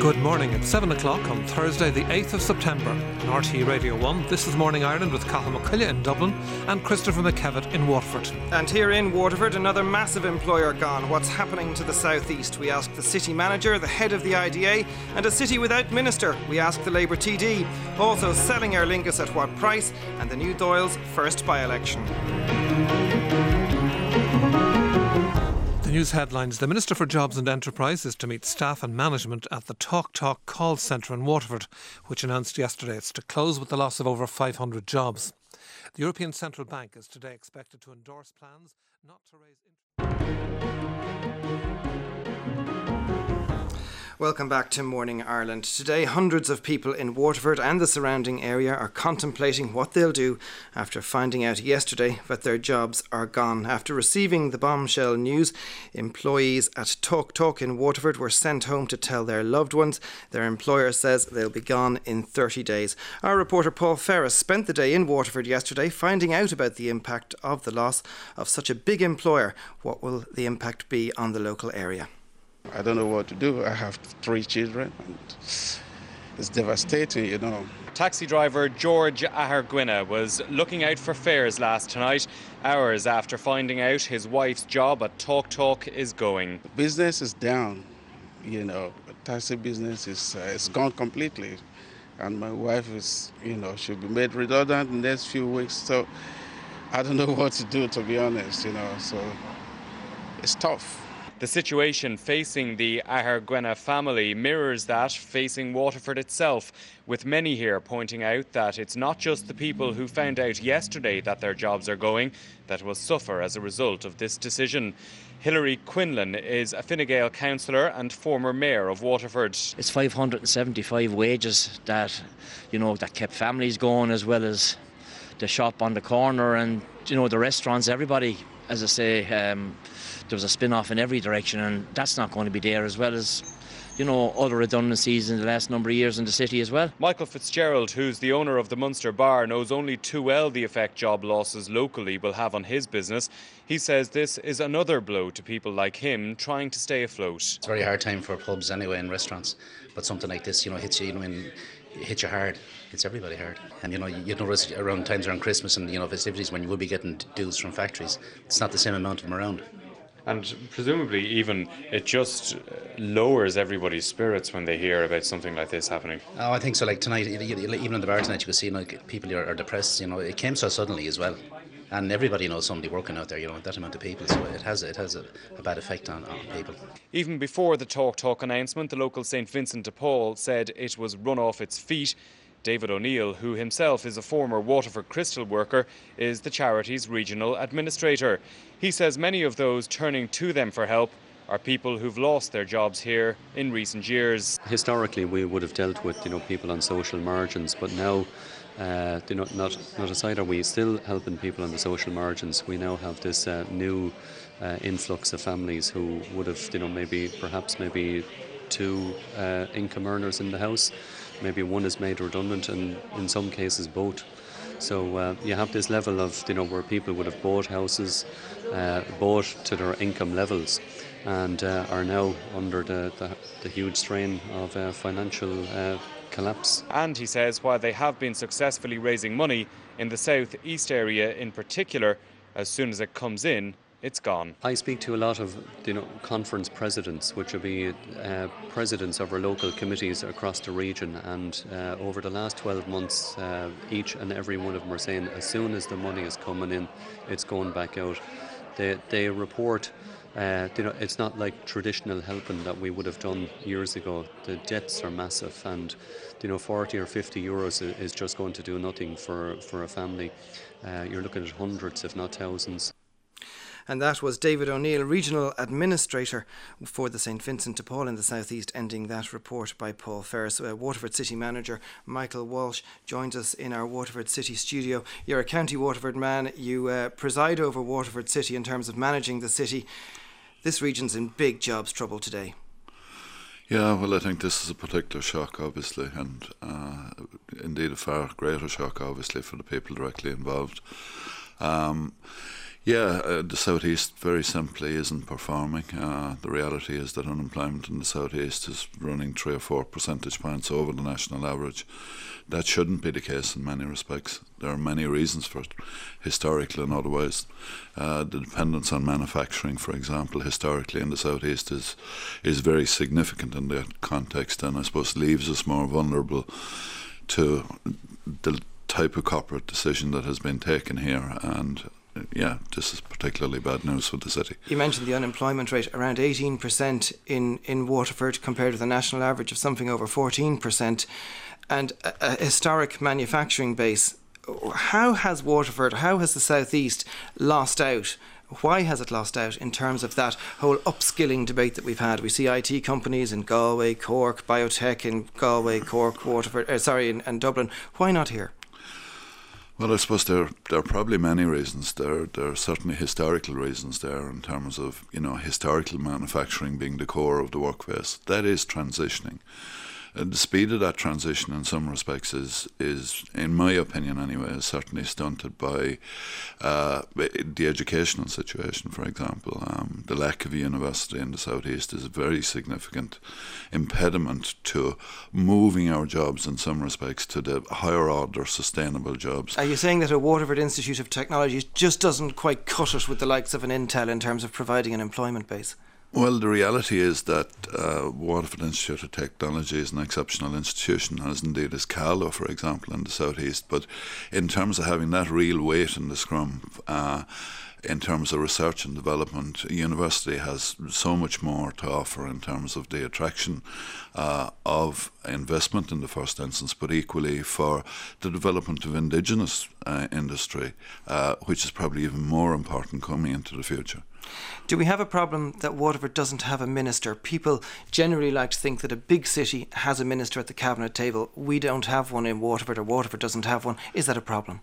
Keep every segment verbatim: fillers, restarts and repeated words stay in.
Good morning. It's seven o'clock on Thursday the eighth of September. On R T E Radio one, this is Morning Ireland with Cathal McCullough in Dublin and Christopher McKevitt in Waterford. And here in Waterford, another massive employer gone. What's happening to the South East? We ask the city manager, the head of the I D A, and a city without minister. We ask the Labour T D. Also selling Aer Lingus at what price? And the new Doyle's first by-election. News headlines. The Minister for Jobs and Enterprise is to meet staff and management at the Talk Talk call centre in Waterford, which announced yesterday it's to close with the loss of over five hundred jobs. The European Central Bank is today expected to endorse plans not to raise interest. Welcome back to Morning Ireland. Today, hundreds of people in Waterford and the surrounding area are contemplating what they'll do after finding out yesterday that their jobs are gone. After receiving the bombshell news, employees at Talk Talk in Waterford were sent home to tell their loved ones. Their employer says they'll be gone in thirty days. Our reporter Paul Ferris spent the day in Waterford yesterday finding out about the impact of the loss of such a big employer. What will the impact be on the local area? I don't know what to do. I have three children and it's devastating, you know. Taxi driver George Ahergwina was looking out for fares last night, hours after finding out his wife's job at Talk Talk is going. Business is down, you know. Taxi business is uh, it's gone completely. And my wife is, you know, she'll be made redundant in the next few weeks. So I don't know what to do, to be honest, you know. So it's tough. The situation facing the Ahergwina family mirrors that facing Waterford itself, with many here pointing out that it's not just the people who found out yesterday that their jobs are going that will suffer as a result of this decision. Hilary Quinlan is a Fine Gael councillor and former mayor of Waterford. It's five hundred seventy-five wages that, you know, that kept families going, as well as the shop on the corner and, you know, the restaurants, everybody. As I say, um, there was a spin-off in every direction, and that's not going to be there, as well as, you know, other redundancies in the last number of years in the city as well. Michael Fitzgerald, who's the owner of the Munster Bar, knows only too well the effect job losses locally will have on his business. He says this is another blow to people like him trying to stay afloat. It's a very hard time for pubs anyway and restaurants, but something like this, you know, hits you, you know, in, it hits you hard. It's everybody hard. And, you know, you notice around times around Christmas and, you know, festivities when you will be getting dues from factories, it's not the same amount of them around. And presumably even it just lowers everybody's spirits when they hear about something like this happening. Oh, I think so. Like tonight, even in the bar tonight, you could see, you know, people are, are depressed. You know, it came so suddenly as well. And everybody knows somebody working out there, you know, that amount of people. So it has it has a, a bad effect on, on people. Even before the Talk Talk announcement, the local Saint Vincent de Paul said it was run off its feet. David O'Neill, who himself is a former Waterford Crystal worker, is the charity's regional administrator. He says many of those turning to them for help are people who've lost their jobs here in recent years. Historically, we would have dealt with, you know, people on social margins, but now, uh, you know, not not aside are we still helping people on the social margins. We now have this uh, new uh, influx of families who would have, you know, maybe perhaps maybe two uh, income earners in the house. Maybe one is made redundant, and in some cases both. So uh, you have this level of, you know, where people would have bought houses, uh, bought to their income levels, and uh, are now under the, the, the huge strain of uh, financial uh, collapse. And he says while they have been successfully raising money in the south east area in particular, as soon as it comes in, it's gone. I speak to a lot of, you know, conference presidents, which would be uh, presidents of our local committees across the region, and uh, over the last twelve months, uh, each and every one of them are saying as soon as the money is coming in, it's going back out. They, they report, uh, you know, it's not like traditional helping that we would have done years ago. The debts are massive, and, you know, forty or fifty euros is just going to do nothing for, for a family. Uh, you're looking at hundreds, if not thousands. And that was David O'Neill, Regional Administrator for the Saint Vincent de Paul in the South East, ending that report by Paul Ferris. Uh, Waterford City Manager Michael Walsh joins us in our Waterford City studio. You're a County Waterford man. You uh, preside over Waterford City in terms of managing the city. This region's in big jobs trouble today. Yeah, well, I think this is a particular shock, obviously, and uh, indeed a far greater shock, obviously, for the people directly involved. Um, Yeah, uh, the South East very simply isn't performing. Uh, the reality is that unemployment in the South East is running three or four percentage points over the national average. That shouldn't be the case in many respects. There are many reasons for it, historically and otherwise. Uh, the dependence on manufacturing, for example, historically in the South East is is very significant in that context, and I suppose leaves us more vulnerable to the type of corporate decision that has been taken here. And yeah, this is particularly bad news for the city. You mentioned the unemployment rate, around eighteen percent in, in Waterford compared to the national average of something over fourteen percent, and a, a historic manufacturing base. How has Waterford, how has the South East lost out? Why has it lost out in terms of that whole upskilling debate that we've had? We see I T companies in Galway, Cork, biotech in Galway, Cork, Waterford, uh, sorry, in, in Dublin. Why not here? Well, I suppose there there are probably many reasons. There there are certainly historical reasons there in terms of, you know, historical manufacturing being the core of the workplace. That is transitioning. And the speed of that transition in some respects is, is in my opinion anyway, is certainly stunted by uh, the educational situation, for example. Um, the lack of a university in the South East is a very significant impediment to moving our jobs in some respects to the higher order sustainable jobs. Are you saying that a Waterford Institute of Technology just doesn't quite cut it with the likes of an Intel in terms of providing an employment base? Well, the reality is that uh, Waterford Institute of Technology is an exceptional institution, as indeed is Carlow, for example, in the South East. But in terms of having that real weight in the scrum, uh, in terms of research and development, a university has so much more to offer in terms of the attraction uh, of investment in the first instance, but equally for the development of indigenous uh, industry, uh, which is probably even more important coming into the future. Do we have a problem that Waterford doesn't have a minister? People generally like to think that a big city has a minister at the cabinet table. We don't have one in Waterford, or Waterford doesn't have one. Is that a problem?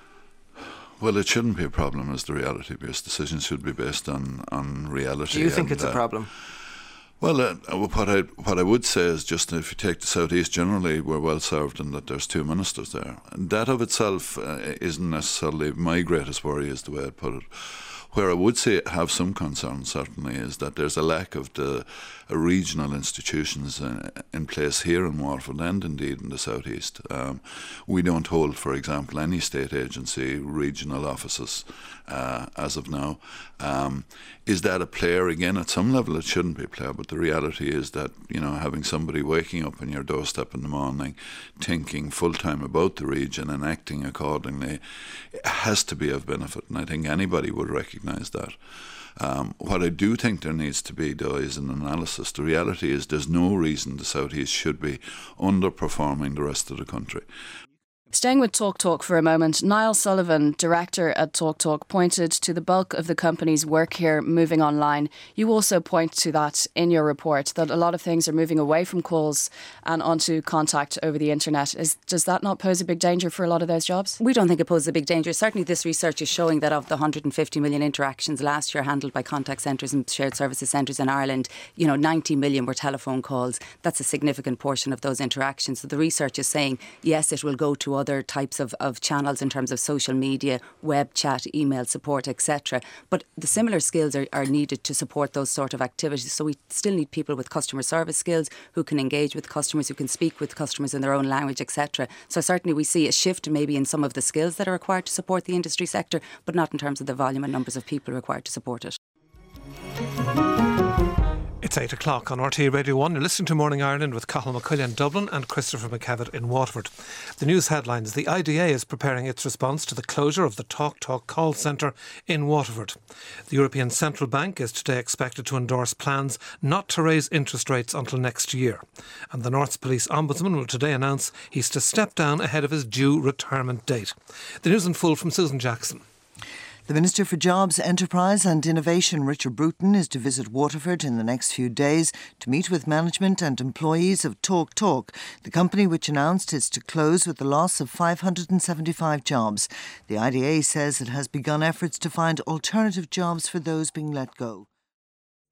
Well, it shouldn't be a problem, is the reality, because decisions should be based on, on reality. Do you think and, it's a uh, problem? Well, uh, what I what I would say is just if you take the South East generally, we're well served in that there's two ministers there. And that of itself uh, isn't necessarily my greatest worry, is the way I'd put it. Where I would say have some concern, certainly, is that there's a lack of the uh, regional institutions uh, in place here in Waterford and indeed in the South East. Um, we don't hold, for example, any state agency regional offices uh, as of now. Um, is that a player? Again, at some level it shouldn't be a player, but the reality is that, you know, having somebody waking up on your doorstep in the morning, thinking full-time about the region and acting accordingly, has to be of benefit, and I think anybody would recognise that. Um, what I do think there needs to be, though, is an analysis. The reality is there's no reason the South East should be underperforming the rest of the country. Staying with Talk Talk for a moment, Niall Sullivan, director at Talk Talk, pointed to the bulk of the company's work here moving online. You also point to that in your report, that a lot of things are moving away from calls and onto contact over the internet. Is, does that not pose a big danger for a lot of those jobs? We don't think it poses a big danger. Certainly this research is showing that of the one hundred fifty million interactions last year handled by contact centres and shared services centres in Ireland, you know, ninety million were telephone calls. That's a significant portion of those interactions. So the research is saying, yes, it will go to other types of, of channels in terms of social media, web chat, email support, et cetera. But the similar skills are, are needed to support those sort of activities. So we still need people with customer service skills who can engage with customers, who can speak with customers in their own language, et cetera. So certainly we see a shift maybe in some of the skills that are required to support the industry sector, but not in terms of the volume and numbers of people required to support it. It's eight o'clock on R T Radio one. You're listening to Morning Ireland with Cathal McCulley in Dublin and Christopher McCavitt in Waterford. The news headlines: the I D A is preparing its response to the closure of the Talk Talk call centre in Waterford. The European Central Bank is today expected to endorse plans not to raise interest rates until next year. And the North's Police Ombudsman will today announce he's to step down ahead of his due retirement date. The news in full from Susan Jackson. The Minister for Jobs, Enterprise and Innovation, Richard Bruton, is to visit Waterford in the next few days to meet with management and employees of Talk Talk, the company which announced it's to close with the loss of five hundred seventy-five jobs. The I D A says it has begun efforts to find alternative jobs for those being let go.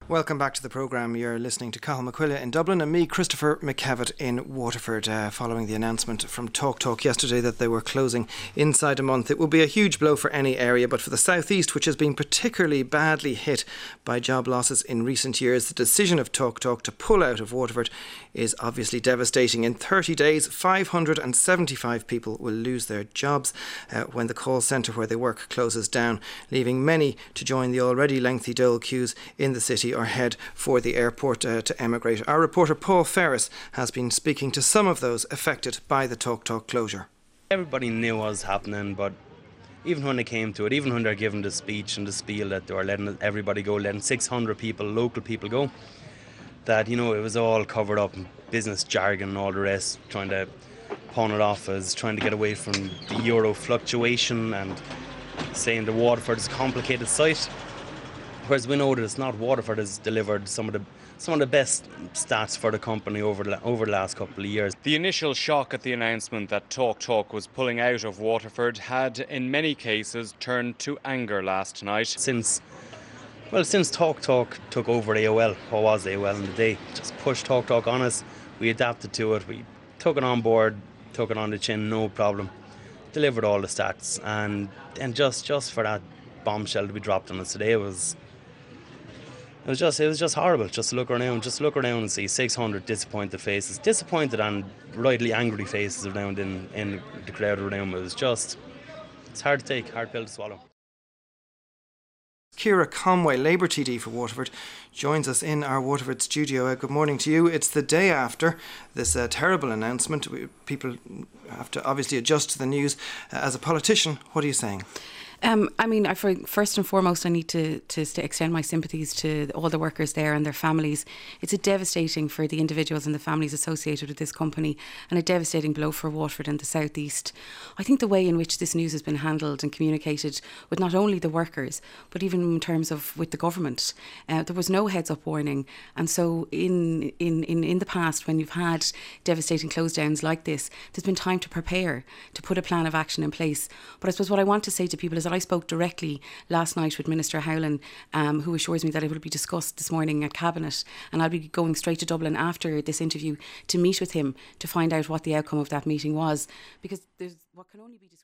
Welcome back to the programme. You're listening to Cathal McQuilla in Dublin and me, Christopher McKevitt, in Waterford, uh, following the announcement from Talk Talk yesterday that they were closing inside a month. It will be a huge blow for any area, but for the South East, which has been particularly badly hit by job losses in recent years, the decision of Talk Talk to pull out of Waterford is obviously devastating. In thirty days, five hundred seventy-five people will lose their jobs uh, when the call centre where they work closes down, leaving many to join the already lengthy dole queues in the city or head for the airport uh, to emigrate. Our reporter Paul Ferris has been speaking to some of those affected by the Talk Talk closure. Everybody knew what was happening, but even when it came to it, even when they're giving the speech and the spiel that they were letting everybody go, letting six hundred people, local people go, that, you know, it was all covered up in business jargon and all the rest, trying to pawn it off as trying to get away from the euro fluctuation and saying the Waterford is a complicated site. Whereas we know that it's not. Waterford has delivered some of the some of the best stats for the company over the, over the last couple of years. The initial shock at the announcement that Talk Talk was pulling out of Waterford had, in many cases, turned to anger last night. Since, well, since Talk Talk took over A O L, what was A O L in the day, just pushed Talk Talk on us. We adapted to it. We took it on board, took it on the chin, no problem. Delivered all the stats, and and just just for that bombshell to be dropped on us today was. It was just, it was just horrible. Just to look around, just look around and see six hundred disappointed faces, disappointed and rightly angry faces around in, in the crowd around. It was just, it's hard to take, hard pill to swallow. Ciara Conway, Labour T D for Waterford, joins us in our Waterford studio. Uh, good morning to you. It's the day after this uh, terrible announcement. We, people have to obviously adjust to the news. Uh, as a politician, what are you saying? Um, I mean, I, for, first and foremost, I need to, to st- extend my sympathies to all the workers there and their families. It's a devastating for the individuals and the families associated with this company, and a devastating blow for Waterford and the South East. I think the way in which this news has been handled and communicated with not only the workers, but even in terms of with the government, uh, there was no heads-up warning. And so in, in, in, in the past, when you've had devastating close-downs like this, there's been time to prepare, to put a plan of action in place. But I suppose what I want to say to people is I spoke directly last night with Minister Howlin, um, who assures me that it will be discussed this morning at Cabinet, and I'll be going straight to Dublin after this interview to meet with him to find out what the outcome of that meeting was, because there's what can only be described.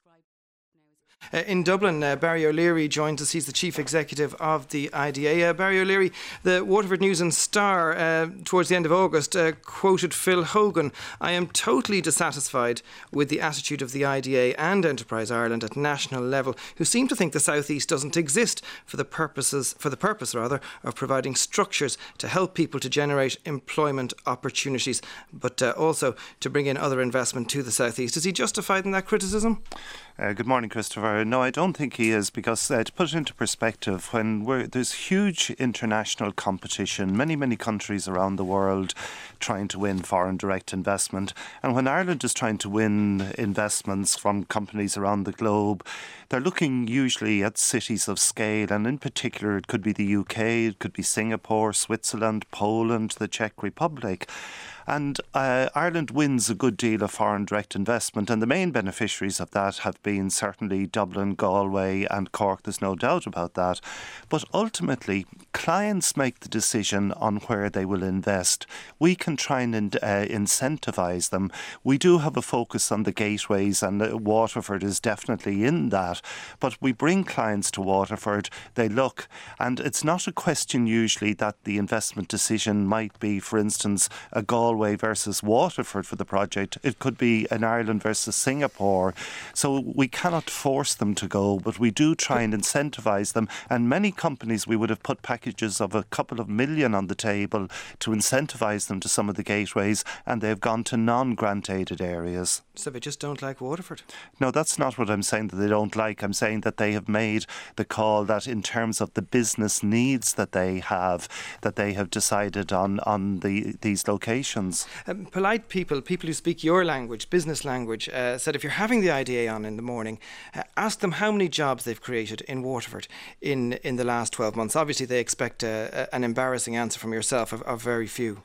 Uh, in Dublin, uh, Barry O'Leary joins us. He's the Chief Executive of the I D A. Uh, Barry O'Leary, the Waterford News and Star, uh, towards the end of August, uh, quoted Phil Hogan, "I am totally dissatisfied with the attitude of the I D A and Enterprise Ireland at national level, who seem to think the South East doesn't exist for the purposes, for the purpose rather, of providing structures to help people to generate employment opportunities, but uh, also to bring in other investment to the South East." Is he justified in that criticism? Uh, good morning, Christopher. No, I don't think he is, because uh, to put it into perspective, when we're, there's huge international competition, many, many countries around the world trying to win foreign direct investment, and when Ireland is trying to win investments from companies around the globe, they're looking usually at cities of scale, and in particular it could be the U K, it could be Singapore, Switzerland, Poland, the Czech Republic. And uh, Ireland wins a good deal of foreign direct investment, and the main beneficiaries of that have been certainly Dublin, Galway and Cork, there's no doubt about that. But ultimately, clients make the decision on where they will invest. We can try and uh, incentivise them. We do have a focus on the gateways, and uh, Waterford is definitely in that. But we bring clients to Waterford, they look, and it's not a question usually that the investment decision might be, for instance, a Galway versus Waterford for the project. It could be an Ireland versus Singapore. So we cannot force them to go, but we do try and incentivise them. And many companies, we would have put packages of a couple of million on the table to incentivise them to some of the gateways, and they've gone to non-grant aided areas. So they just don't like Waterford? No, that's not what I'm saying that they don't like. I'm saying that they have made the call that in terms of the business needs that they have, that they have decided on, on the these locations. Um, polite people, people who speak your language, business language, uh, said if you're having the I D A on in the morning, uh, ask them how many jobs they've created in Waterford in, in the last twelve months. Obviously they expect uh, an embarrassing answer from yourself of, of very few.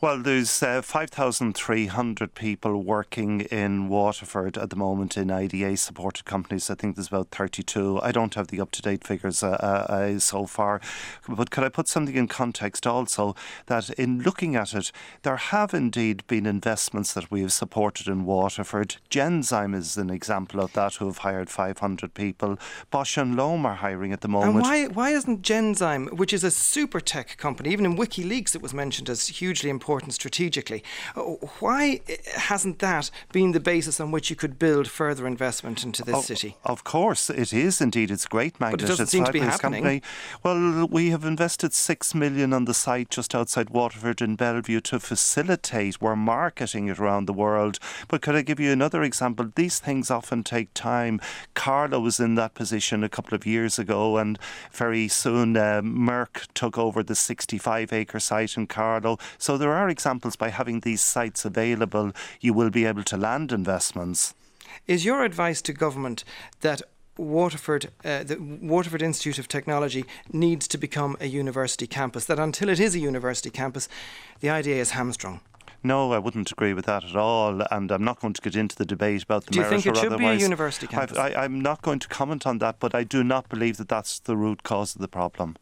Well, there's uh, five thousand three hundred people working in Waterford at the moment in I D A-supported companies. I think there's about thirty-two. I don't have the up-to-date figures uh, uh, so far. But could I put something in context also, that in looking at it, there have indeed been investments that we have supported in Waterford. Genzyme is an example of that, who have hired five hundred people. Bosch and Loam are hiring at the moment. And why, why isn't Genzyme, which is a super tech company, even in WikiLeaks it was mentioned as hugely important strategically, why hasn't that been the basis on which you could build further investment into this of, city? Of course it is indeed. It's a great magnet. But it doesn't it's seem to be happening. Company. Well, we have invested six million on the site just outside Waterford in Bellevue to facilitate. We're marketing it around the world. But could I give you another example? These things often take time. Carlow was in that position a couple of years ago, and very soon uh, Merck took over the sixty-five acre site in Carlow. So there are examples. By having these sites available, you will be able to land investments. Is your advice to government that Waterford, uh, the Waterford Institute of Technology needs to become a university campus, that until it is a university campus, the I D A is hamstrung? No, I wouldn't agree with that at all, and I'm not going to get into the debate about the do you merit think it or should otherwise. be a university campus? I, I, I'm not going to comment on that, but I do not believe that that's the root cause of the problem.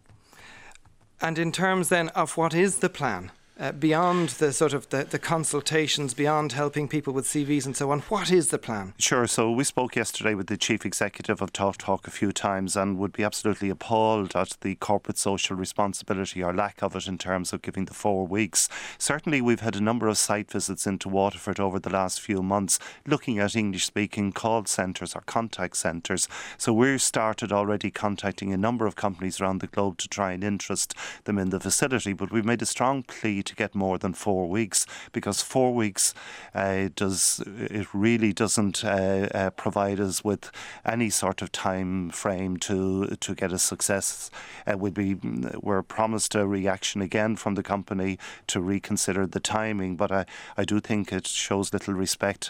And in terms then of what is the plan? Uh, beyond the sort of the, the consultations, beyond helping people with C Vs and so on, what is the plan? Sure. So we spoke yesterday with the chief executive of Talk Talk a few times and would be absolutely appalled at the corporate social responsibility or lack of it in terms of giving the four weeks. Certainly we've had a number of site visits into Waterford over the last few months looking at English-speaking call centres or contact centres. So we've started already contacting a number of companies around the globe to try and interest them in the facility, but we've made a strong plea to get more than four weeks because four weeks uh, does it really doesn't uh, uh, provide us with any sort of time frame to to get a success. Uh, we'd be we're promised a reaction again from the company to reconsider the timing, but I, I do think it shows little respect.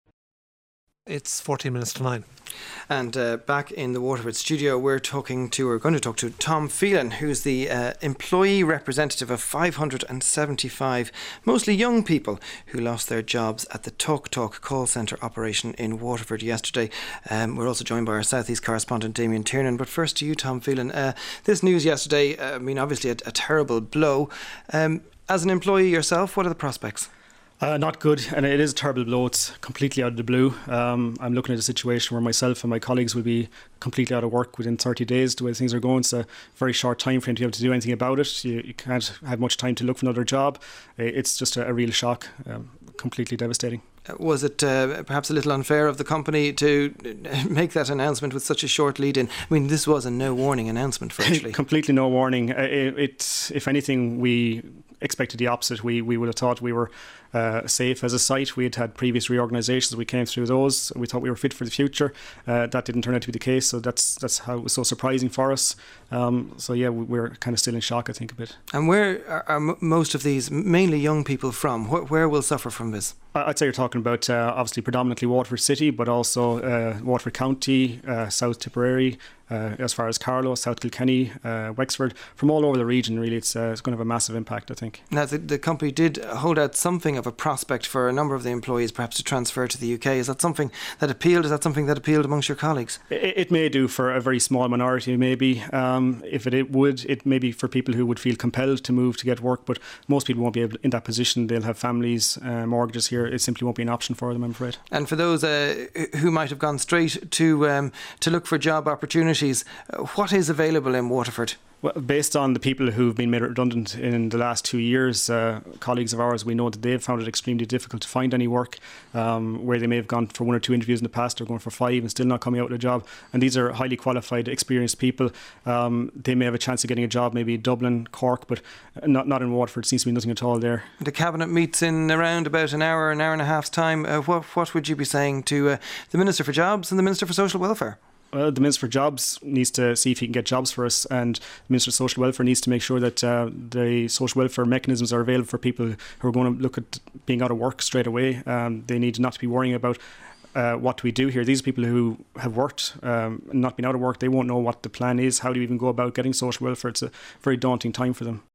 It's fourteen minutes to nine. And uh, back in the Waterford studio, we're talking to, we're going to talk to Tom Phelan, who's the uh, employee representative of five hundred seventy-five, mostly young people, who lost their jobs at the Talk Talk call centre operation in Waterford yesterday. Um, we're also joined by our South East correspondent, Damien Tiernan. But first to you, Tom Phelan. Uh, this news yesterday, uh, I mean, obviously a, a terrible blow. Um, as an employee yourself, what are the prospects? Uh, not good, and it is a terrible blow. It's completely out of the blue. Um, I'm looking at a situation where myself and my colleagues will be completely out of work within thirty days. The way things are going, it's a very short time frame to be able to do anything about it. You, you can't have much time to look for another job. It's just a, a real shock, um, completely devastating. Was it uh, perhaps a little unfair of the company to make that announcement with such a short lead-in? I mean, this was a no-warning announcement virtually. Completely no warning. Uh, it, it, if anything, we expected the opposite. We we would have thought we were uh, safe as a site. We had had previous reorganisations. We came through those. We thought we were fit for the future. Uh, that didn't turn out to be the case. So that's that's how it was so surprising for us. Um, so yeah, we, we're kind of still in shock, I think, a bit. And where are, are most of these, mainly young people, from? Where, where will suffer from this? I'd say you're talking about uh, obviously predominantly Waterford City, but also uh, Waterford County, uh, South Tipperary, uh, as far as Carlow, South Kilkenny, uh, Wexford, from all over the region. Really, it's, uh, it's going to have a massive impact, I think. Now, the, the company did hold out something of a prospect for a number of the employees, perhaps to transfer to the U K. Is that something that appealed? Is that something that appealed amongst your colleagues? It, it may do for a very small minority, maybe. Um, if it, it would, it may be for people who would feel compelled to move to get work, but most people won't be able in that position. They'll have families, uh, mortgages here. It simply won't be an option for them, I'm afraid. And for those uh, who might have gone straight to um, to look for job opportunities, uh, what is available in Waterford? Well, based on the people who've been made redundant in the last two years, uh, colleagues of ours, we know that they've found it extremely difficult to find any work, um, where they may have gone for one or two interviews in the past, they're going for five and still not coming out with a job. And these are highly qualified, experienced people. Um, they may have a chance of getting a job, maybe Dublin, Cork, but not not in Waterford. It seems to be nothing at all there. The Cabinet meets in around about an hour, an hour and a half's time. Uh, what, what would you be saying to uh, the Minister for Jobs and the Minister for Social Welfare? Well, the Minister for Jobs needs to see if he can get jobs for us, and the Minister of Social Welfare needs to make sure that uh, the social welfare mechanisms are available for people who are going to look at being out of work straight away. Um, they need not to be worrying about uh, what do we do here. These are people who have worked um, and not been out of work. They won't know what the plan is. How do you even go about getting social welfare? It's a very daunting time for them.